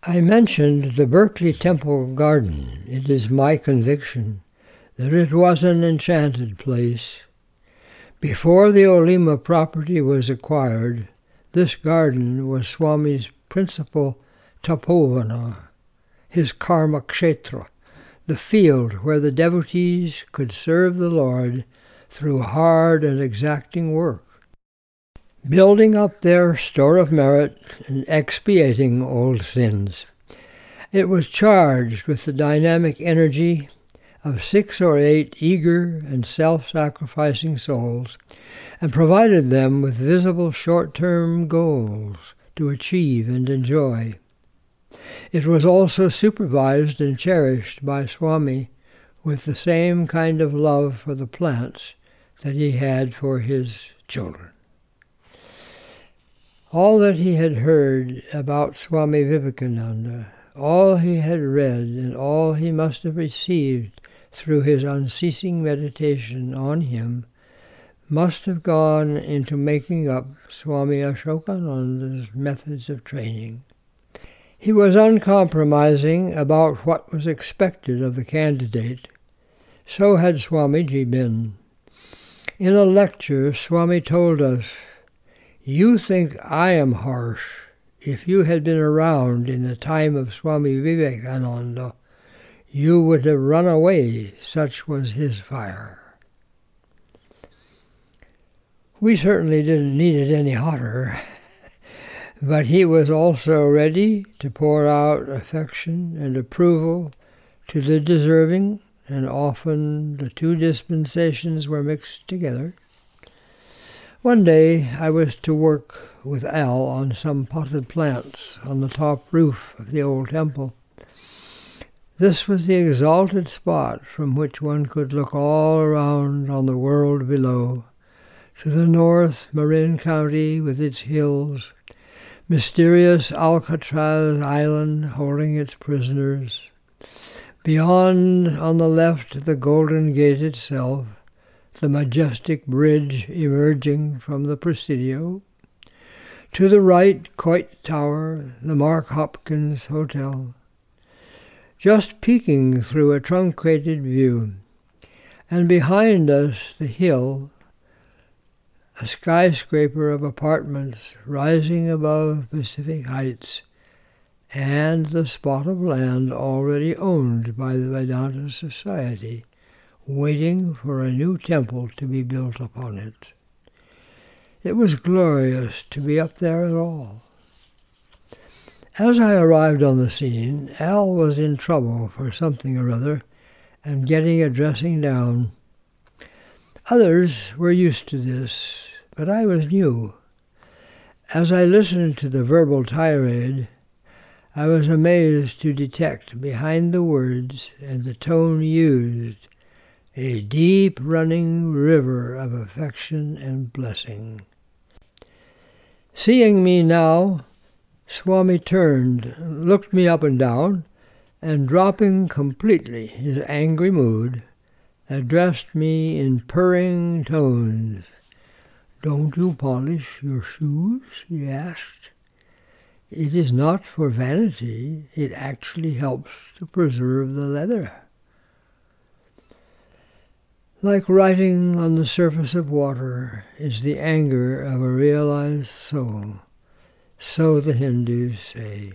I mentioned the Berkeley Temple Garden. It is my conviction that it was an enchanted place. Before the Olima property was acquired, this garden was Swami's principal tapovana, his karma kshetra, the field where the devotees could serve the Lord through hard and exacting work, building up their store of merit and expiating old sins. It was charged with the dynamic energy of 6 or 8 eager and self-sacrificing souls, and provided them with visible short-term goals to achieve and enjoy. It was also supervised and cherished by Swami with the same kind of love for the plants that he had for his children. All that he had heard about Swami Vivekananda, all he had read, and all he must have received through his unceasing meditation on him must have gone into making up Swami Ashokananda's methods of training. He was uncompromising about what was expected of the candidate. So had Swamiji been. In a lecture, Swami told us, "You think I am harsh. If you had been around in the time of Swami Vivekananda, you would have run away, such was his fire." We certainly didn't need it any hotter, but he was also ready to pour out affection and approval to the deserving, and often the two dispensations were mixed together. One day I was to work with Al on some potted plants on the top roof of the old temple. This was the exalted spot from which one could look all around on the world below, to the north, Marin County with its hills, mysterious Alcatraz Island holding its prisoners. Beyond, on the left, the Golden Gate itself, the majestic bridge emerging from the Presidio. To the right, Coit Tower, the Mark Hopkins Hotel. Just peeking through a truncated view. And behind us, the hill, a skyscraper of apartments rising above Pacific Heights, and the spot of land already owned by the Vedanta Society, waiting for a new temple to be built upon it. It was glorious to be up there at all. As I arrived on the scene, Al was in trouble for something or other and getting a dressing down. Others were used to this, but I was new. As I listened to the verbal tirade, I was amazed to detect behind the words and the tone used a deep running river of affection and blessing. Seeing me now, Swami turned, looked me up and down, and dropping completely his angry mood, addressed me in purring tones. "Don't you polish your shoes?" he asked. "It is not for vanity. It actually helps to preserve the leather." Like writing on the surface of water is the anger of a realized soul, so the Hindus say.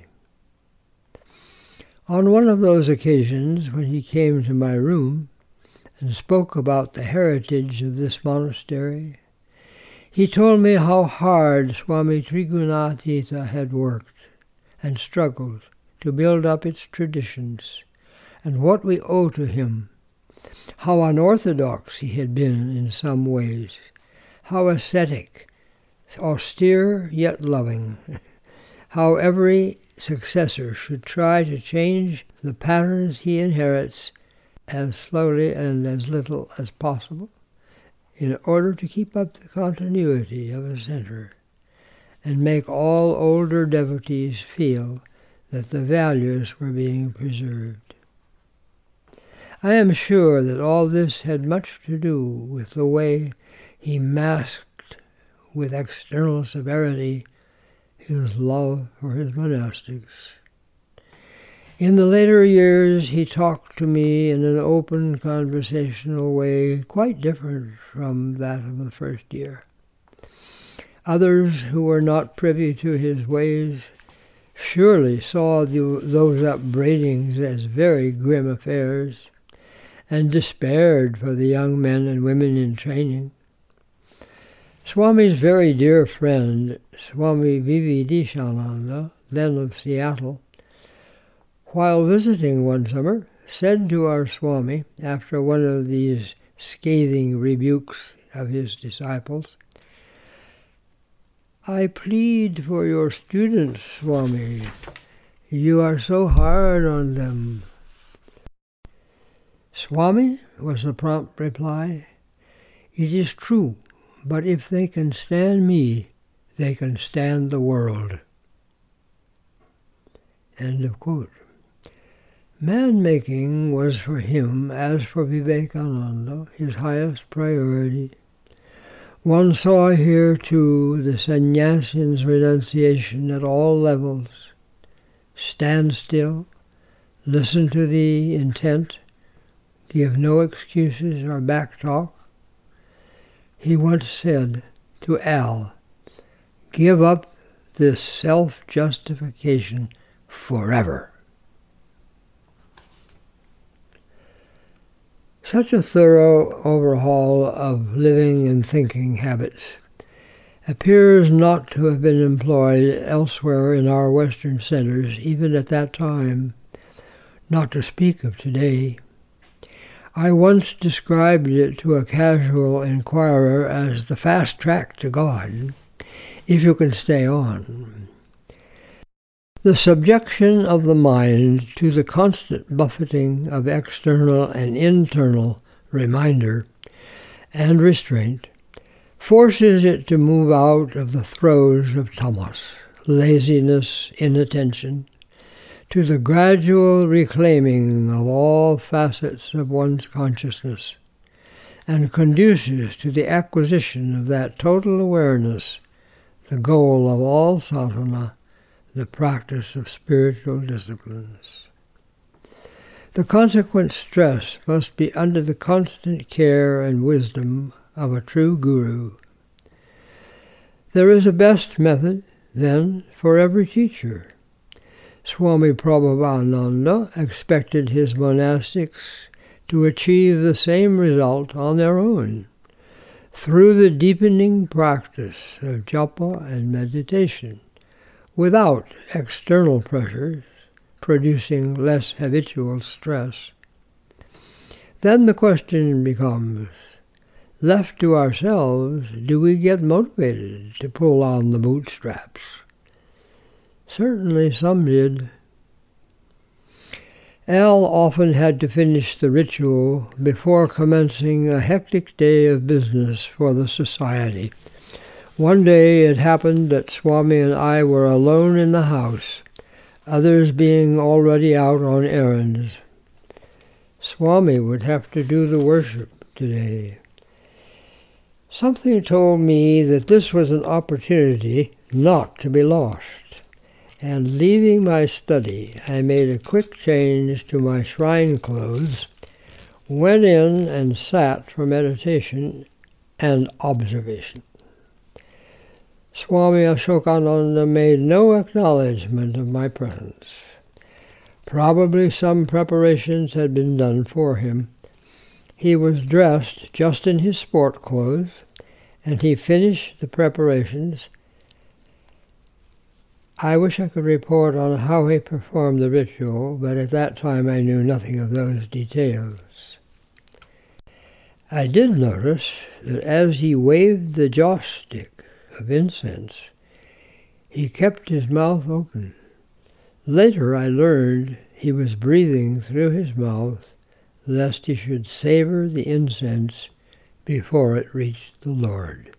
On one of those occasions when he came to my room and spoke about the heritage of this monastery, he told me how hard Swami Trigunatita had worked and struggled to build up its traditions, and what we owe to him, how unorthodox he had been in some ways, how ascetic, austere yet loving, how every successor should try to change the patterns he inherits as slowly and as little as possible in order to keep up the continuity of a center and make all older devotees feel that the values were being preserved. I am sure that all this had much to do with the way he masked with external severity his love for his monastics. In the later years, he talked to me in an open conversational way quite different from that of the first year. Others who were not privy to his ways surely saw those upbraidings as very grim affairs and despaired for the young men and women in training. Swami's very dear friend, Swami Vivedishananda, then of Seattle, while visiting one summer, said to our Swami, after one of these scathing rebukes of his disciples, "I plead for your students, Swami. You are so hard on them." "Swami," was the prompt reply, "it is true, but if they can stand me, they can stand the world." End of quote. Man-making was for him, as for Vivekananda, his highest priority. One saw here, too, the sannyasin's renunciation at all levels. Stand still, listen to the intent, give no excuses or backtalk. He once said to Al, "Give up this self-justification forever." Such a thorough overhaul of living and thinking habits appears not to have been employed elsewhere in our Western centers, even at that time, not to speak of today. I once described it to a casual inquirer as the fast track to God, if you can stay on. The subjection of the mind to the constant buffeting of external and internal reminder and restraint forces it to move out of the throes of tamas, laziness, inattention, to the gradual reclaiming of all facets of one's consciousness, and conduces to the acquisition of that total awareness, the goal of all sadhana, the practice of spiritual disciplines. The consequent stress must be under the constant care and wisdom of a true guru. There is a best method, then, for every teacher. Swami Prabhupada expected his monastics to achieve the same result on their own, through the deepening practice of japa and meditation, without external pressures producing less habitual stress. Then the question becomes, left to ourselves, do we get motivated to pull on the bootstraps? Certainly some did. Al often had to finish the ritual before commencing a hectic day of business for the society. One day it happened that Swami and I were alone in the house, others being already out on errands. Swami would have to do the worship today. Something told me that this was an opportunity not to be lost, and leaving my study, I made a quick change to my shrine clothes, went in and sat for meditation and observation. Swami Ashokananda made no acknowledgement of my presence. Probably some preparations had been done for him. He was dressed just in his sport clothes, and he finished the preparations. I wish I could report on how he performed the ritual, but at that time I knew nothing of those details. I did notice that as he waved the joss stick of incense, he kept his mouth open. Later I learned he was breathing through his mouth lest he should savor the incense before it reached the Lord.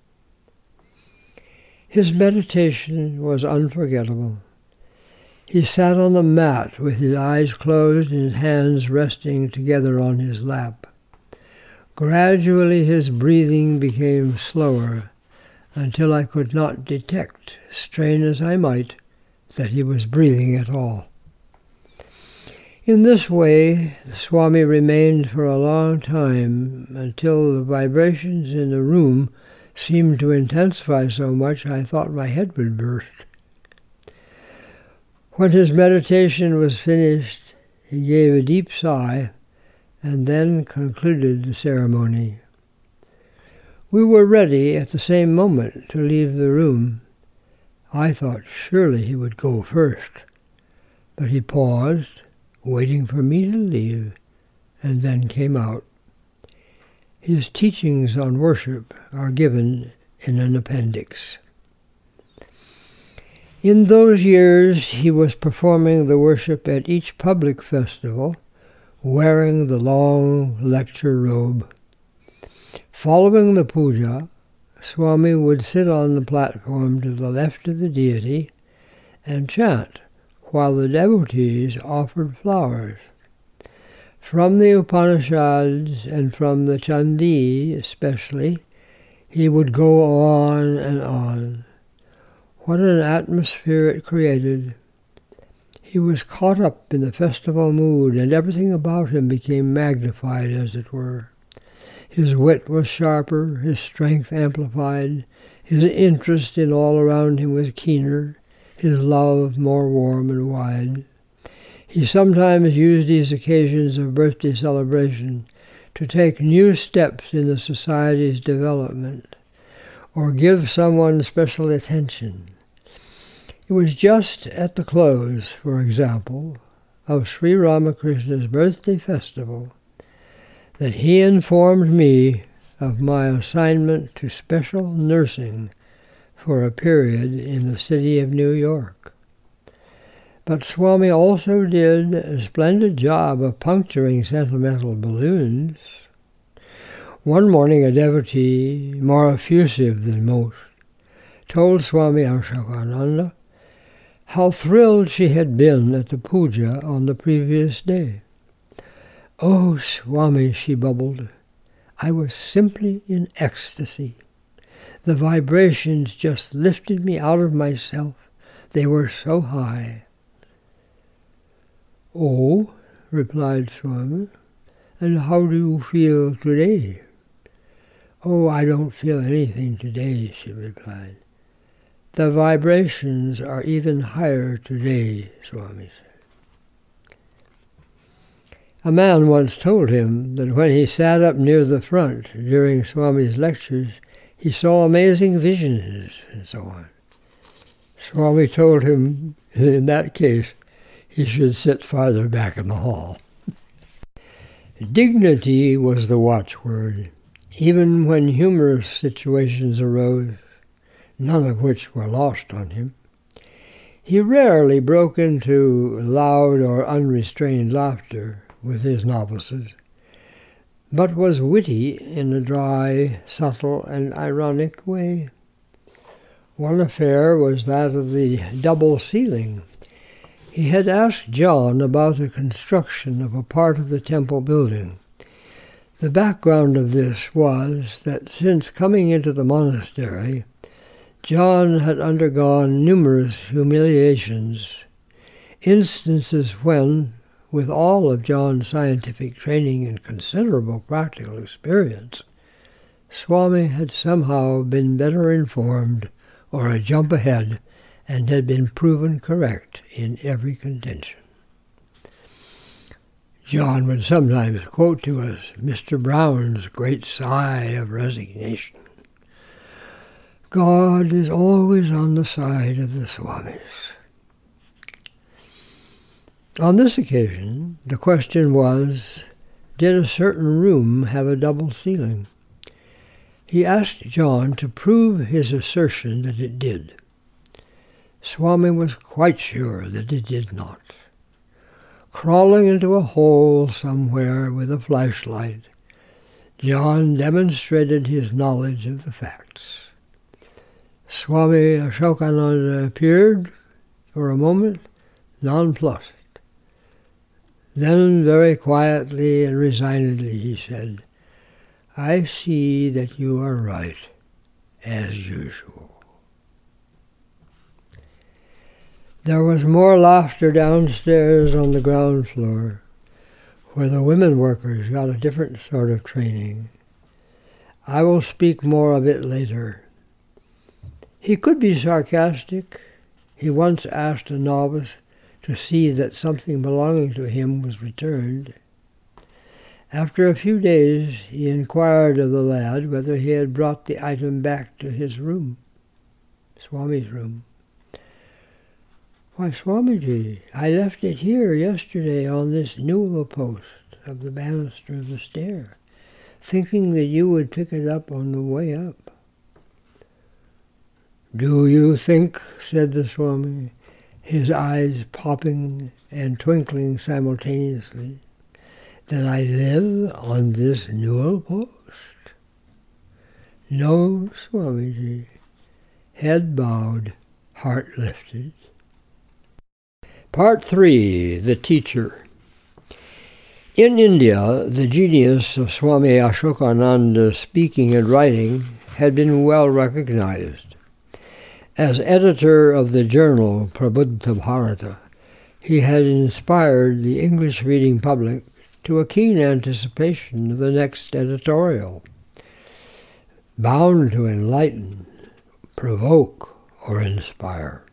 His meditation was unforgettable. He sat on the mat with his eyes closed and his hands resting together on his lap. Gradually his breathing became slower, until I could not detect, strain as I might, that he was breathing at all. In this way, Swami remained for a long time until the vibrations in the room seemed to intensify so much I thought my head would burst. When his meditation was finished, he gave a deep sigh and then concluded the ceremony. We were ready at the same moment to leave the room. I thought surely he would go first, but he paused, waiting for me to leave, and then came out. His teachings on worship are given in an appendix. In those years, he was performing the worship at each public festival, wearing the long lecture robe. Following the puja, Swami would sit on the platform to the left of the deity and chant while the devotees offered flowers. From the Upanishads and from the Chandi especially, he would go on and on. What an atmosphere it created. He was caught up in the festival mood, and everything about him became magnified, as it were. His wit was sharper, his strength amplified, his interest in all around him was keener, his love more warm and wide. He sometimes used these occasions of birthday celebration to take new steps in the society's development, or give someone special attention. It was just at the close, for example, of Sri Ramakrishna's birthday festival that he informed me of my assignment to special nursing for a period in the city of New York. But Swami also did a splendid job of puncturing sentimental balloons. One morning a devotee, more effusive than most, told Swami Ashokananda how thrilled she had been at the puja on the previous day. "Oh, Swami," she bubbled, "I was simply in ecstasy. The vibrations just lifted me out of myself. They were so high." "Oh," replied Swami, "and how do you feel today?" "Oh, I don't feel anything today," she replied. "The vibrations are even higher today," Swami said. A man once told him that when he sat up near the front during Swami's lectures, he saw amazing visions and so on. Swami told him in that case he should sit farther back in the hall. Dignity was the watchword, even when humorous situations arose, none of which were lost on him. He rarely broke into loud or unrestrained laughter with his novices, but was witty in a dry, subtle, and ironic way. One affair was that of the double ceiling. He had asked John about the construction of a part of the temple building. The background of this was that since coming into the monastery, John had undergone numerous humiliations, instances when, with all of John's scientific training and considerable practical experience, Swami had somehow been better informed or a jump ahead and had been proven correct in every contention. John would sometimes quote to us Mr. Brown's great sigh of resignation. God is always on the side of the Swamis. On this occasion, the question was, did a certain room have a double ceiling? He asked John to prove his assertion that it did. Swami was quite sure that it did not. Crawling into a hole somewhere with a flashlight, John demonstrated his knowledge of the facts. Swami Ashokananda appeared for a moment, nonplussed. Then, very quietly and resignedly, he said, "I see that you are right, as usual." There was more laughter downstairs on the ground floor, where the women workers got a different sort of training. I will speak more of it later. He could be sarcastic. He once asked a novice to see that something belonging to him was returned. After a few days, he inquired of the lad whether he had brought the item back to his room, Swami's room. "Why, Swamiji, I left it here yesterday on this newel post of the banister of the stair, thinking that you would pick it up on the way up." "Do you think," said the Swami, his eyes popping and twinkling simultaneously, "that I live on this newel post?" "No, Swamiji." Head bowed, heart lifted. Part 3. The Teacher. In India, the genius of Swami Ashokananda's speaking and writing had been well recognized. As editor of the journal Prabuddha Bharata, he had inspired the English-reading public to a keen anticipation of the next editorial, bound to enlighten, provoke, or inspire.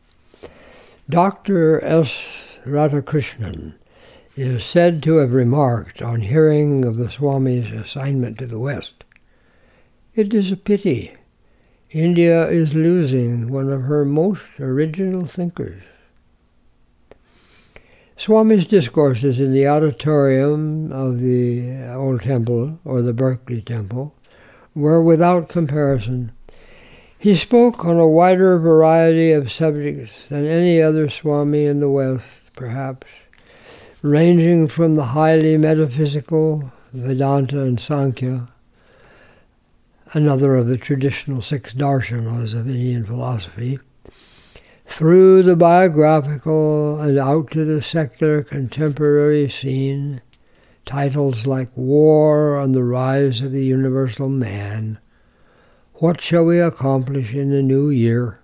Dr. S. Radhakrishnan is said to have remarked on hearing of the Swami's assignment to the West, "It is a pity. India is losing one of her most original thinkers." Swami's discourses in the auditorium of the Old Temple, or the Berkeley Temple, were without comparison. He spoke on a wider variety of subjects than any other Swami in the West, perhaps, ranging from the highly metaphysical, Vedanta and Sankhya, another of the traditional 6 darshanas of Indian philosophy, through the biographical and out to the secular contemporary scene, titles like War on the Rise of the Universal Man, What Shall We Accomplish in the New Year?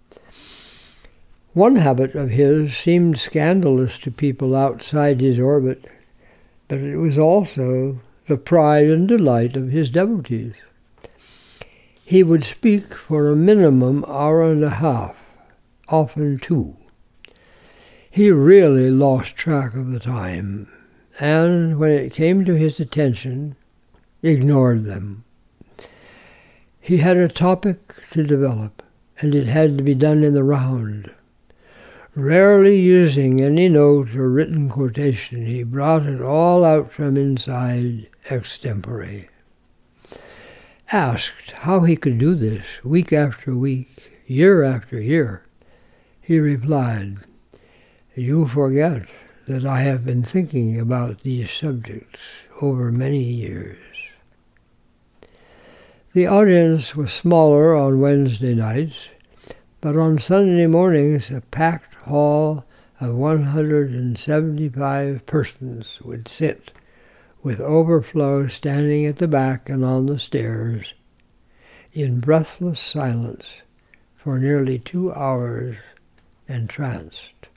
One habit of his seemed scandalous to people outside his orbit, but it was also the pride and delight of his devotees. He would speak for a minimum hour and a half, often 2. He really lost track of the time, and when it came to his attention, ignored them. He had a topic to develop, and it had to be done in the round. Rarely using any note or written quotation, he brought it all out from inside extempore. Asked how he could do this week after week, year after year, he replied, "You forget that I have been thinking about these subjects over many years." The audience was smaller on Wednesday nights, but on Sunday mornings a packed hall of 175 persons would sit, with overflow standing at the back and on the stairs, in breathless silence for nearly 2 hours, entranced.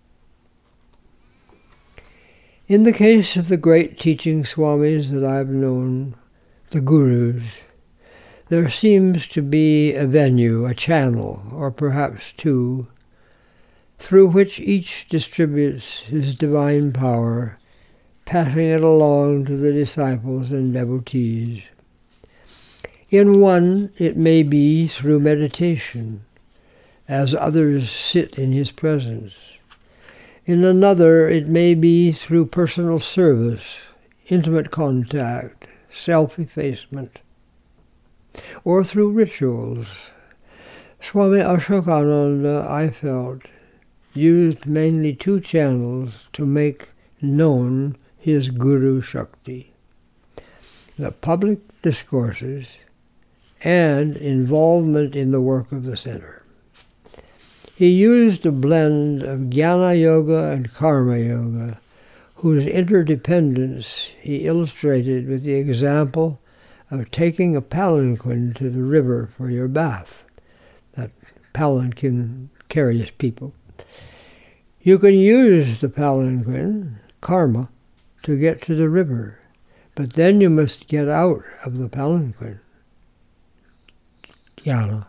In the case of the great teaching Swamis that I've known, the Gurus, there seems to be a venue, a channel, or perhaps 2, through which each distributes his divine power, passing it along to the disciples and devotees. In one, it may be through meditation, as others sit in his presence. In another, it may be through personal service, intimate contact, self-effacement, or through rituals. Swami Ashokananda, I felt, used mainly 2 channels to make known his Guru Shakti: the public discourses and involvement in the work of the center. He used a blend of Jnana Yoga and Karma Yoga, whose interdependence he illustrated with the example of taking a palanquin to the river for your bath. That palanquin carries people. You can use the palanquin, karma, to get to the river, but then you must get out of the palanquin, jnana.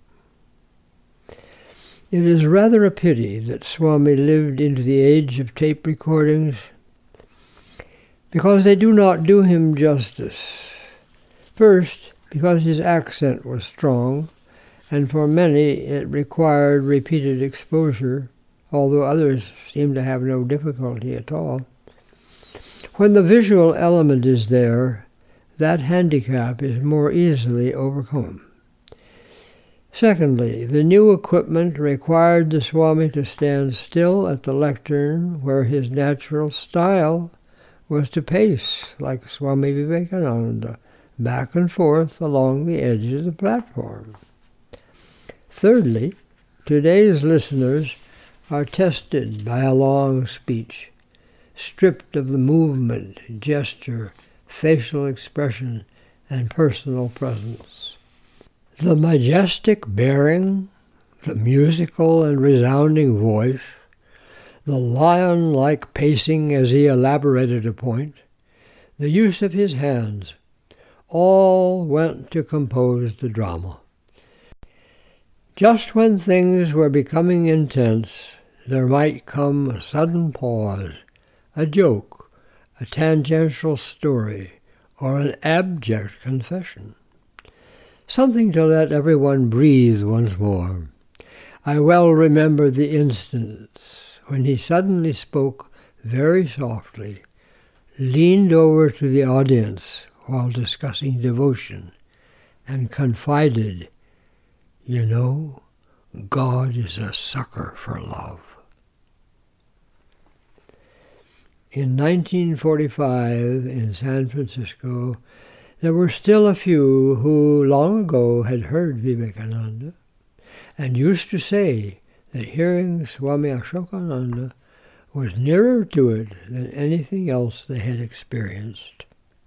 It is rather a pity that Swami lived into the age of tape recordings, because they do not do him justice. First, because his accent was strong, and for many it required repeated exposure, although others seem to have no difficulty at all. When the visual element is there, that handicap is more easily overcome. Secondly, the new equipment required the Swami to stand still at the lectern, where his natural style was to pace, like Swami Vivekananda, back and forth along the edge of the platform. Thirdly, today's listeners are tested by a long speech, stripped of the movement, gesture, facial expression, and personal presence. The majestic bearing, the musical and resounding voice, the lion-like pacing as he elaborated a point, the use of his hands, all went to compose the drama. Just when things were becoming intense, there might come a sudden pause, a joke, a tangential story, or an abject confession. Something to let everyone breathe once more. I well remember the instance when he suddenly spoke very softly, leaned over to the audience while discussing devotion, and confided, "You know, God is a sucker for love." In 1945, in San Francisco, there were still a few who long ago had heard Vivekananda and used to say that hearing Swami Ashokananda was nearer to it than anything else they had experienced.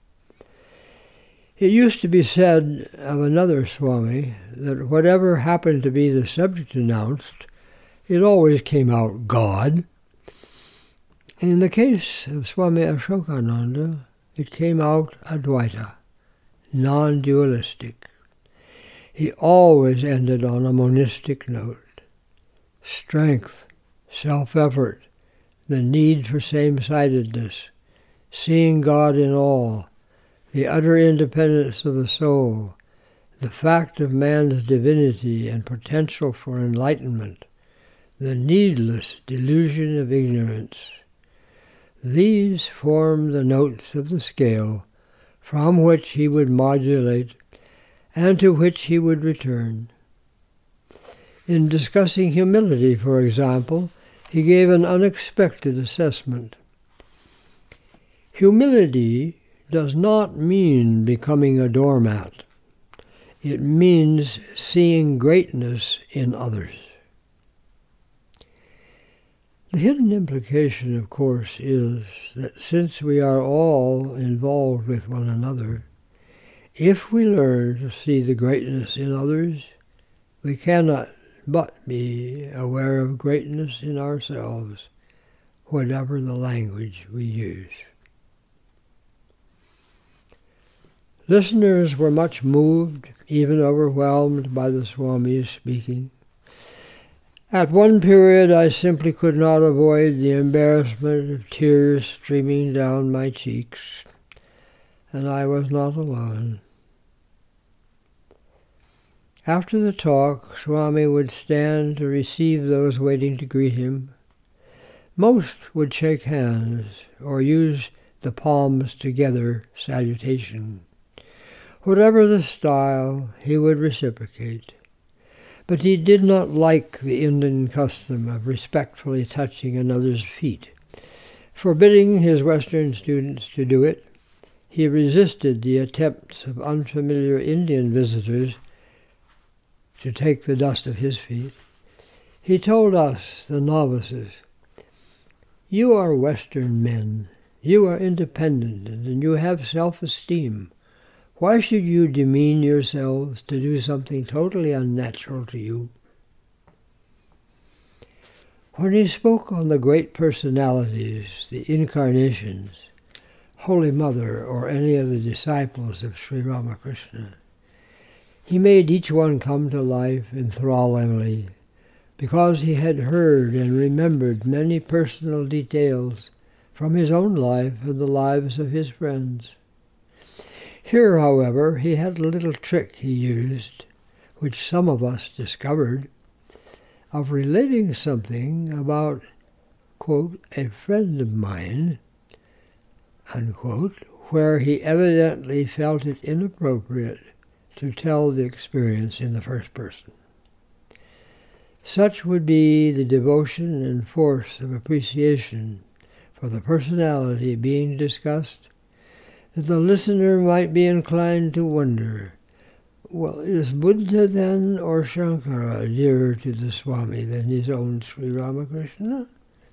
It used to be said of another Swami that whatever happened to be the subject announced, it always came out God. In the case of Swami Ashokananda, it came out Advaita, non-dualistic. He always ended on a monistic note. Strength, self-effort, the need for same-sidedness, seeing God in all, the utter independence of the soul, the fact of man's divinity and potential for enlightenment, the needless delusion of ignorance. These form the notes of the scale from which he would modulate and to which he would return. In discussing humility, for example, he gave an unexpected assessment. Humility does not mean becoming a doormat. It means seeing greatness in others. The hidden implication, of course, is that since we are all involved with one another, if we learn to see the greatness in others, we cannot but be aware of greatness in ourselves, whatever the language we use. Listeners were much moved, even overwhelmed by the Swami's speaking. At one period I simply could not avoid the embarrassment of tears streaming down my cheeks, and I was not alone. After the talk, Swami would stand to receive those waiting to greet him. Most would shake hands or use the palms together salutation. Whatever the style, he would reciprocate. But he did not like the Indian custom of respectfully touching another's feet. Forbidding his Western students to do it, he resisted the attempts of unfamiliar Indian visitors to take the dust of his feet. He told us, the novices, "You are Western men. You are independent and you have self-esteem. Why should you demean yourselves to do something totally unnatural to you?" When he spoke on the great personalities, the incarnations, Holy Mother, or any of the disciples of Sri Ramakrishna, he made each one come to life enthrallingly, because he had heard and remembered many personal details from his own life and the lives of his friends. Here, however, he had a little trick he used, which some of us discovered, of relating something about, quote, a friend of mine, unquote, where he evidently felt it inappropriate to tell the experience in the first person. Such would be the devotion and force of appreciation for the personality being discussed, that the listener might be inclined to wonder, well, is Buddha then or Shankara dearer to the Swami than his own Sri Ramakrishna?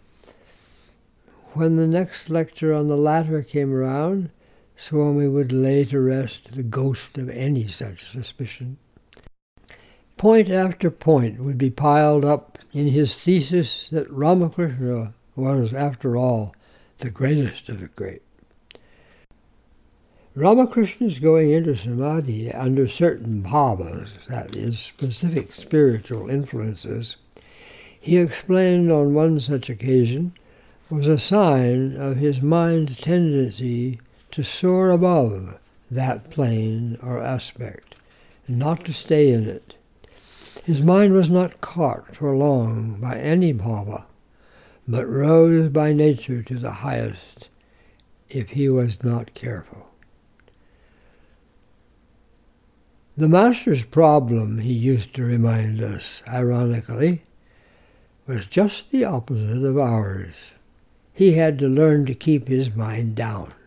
When the next lecture on the latter came around, Swami would lay to rest the ghost of any such suspicion. Point after point would be piled up in his thesis that Ramakrishna was, after all, the greatest of the great. Ramakrishna's going into samadhi under certain bhavas, that is, specific spiritual influences, he explained on one such occasion, was a sign of his mind's tendency to soar above that plane or aspect, and not to stay in it. His mind was not caught for long by any bhava, but rose by nature to the highest if he was not careful. The Master's problem, he used to remind us, ironically, was just the opposite of ours. He had to learn to keep his mind down.